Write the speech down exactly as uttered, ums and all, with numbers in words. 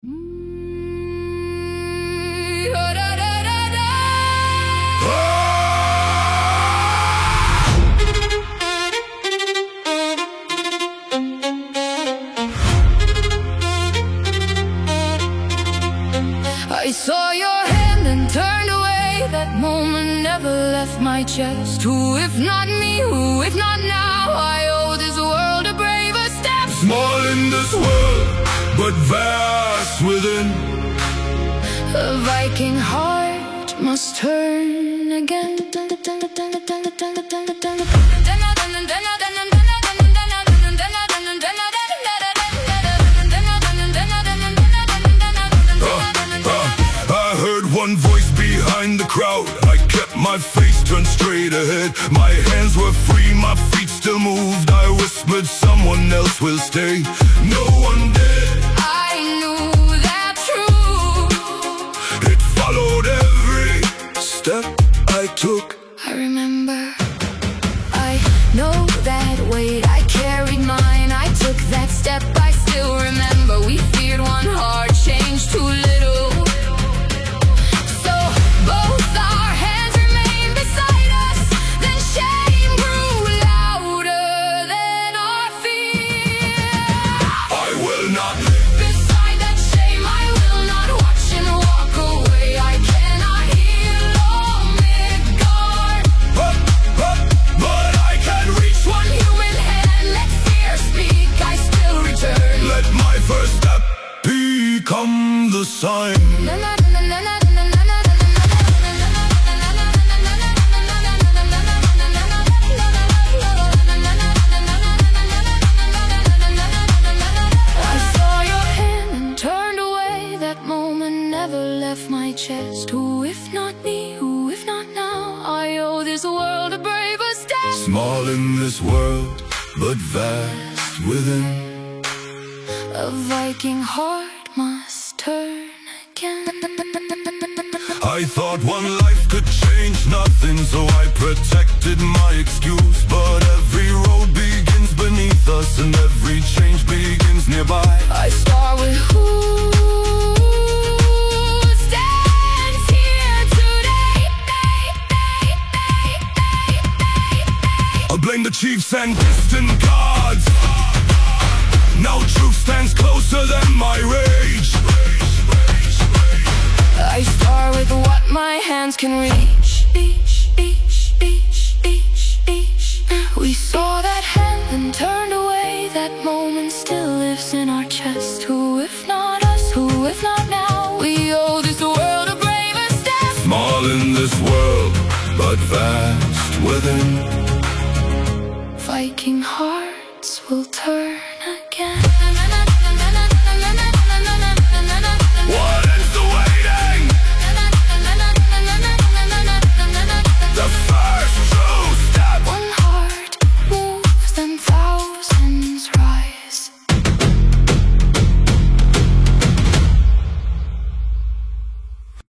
I saw your hand and turned away. That moment never left my chest. Who if not me, who if not now? I owe this world a braver step. Small in this world, but vast within. A Viking heart must turn again. One voice behind the crowd. I kept my face turned straight ahead. My hands were free, my feet still moved. I whispered, someone else will stay. No one did. I knew that truth. It followed every step I took. I remember, I know that weight, I carried mine. I took that step, I still remember. We feared one heart, changed too little. Come the sign. I saw your hand and turned away. That moment never left my chest. Who if not me, who if not now? I owe this world a braver step. Small in this world, but vast within. A Viking heart must turn again. I thought one life could change nothing, so I protected my excuse. But every road begins beneath us, and every change begins nearby. I start with who stands here today. I blame the chiefs and distant gods. Now truth stands closer than my rage. I start with what my hands can reach. Reach, reach, reach, reach, reach. We saw that hand and turned away. That moment still lives in our chest. Who if not us, who if not now? We owe this world a braver step. Small in this world, but vast within. Viking hearts will turn again.